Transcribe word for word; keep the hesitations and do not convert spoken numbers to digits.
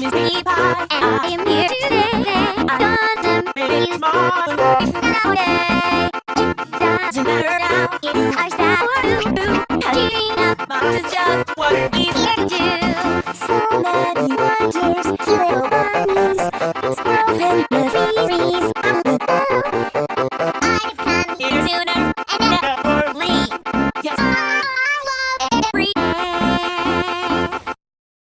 mystery pie, and I am here today. I'm gonna make you smile. Nowadays, it doesn't matter now. It's our style or boo. Keeping up is just what we can do. So many wonders, little bunnies, squirrels and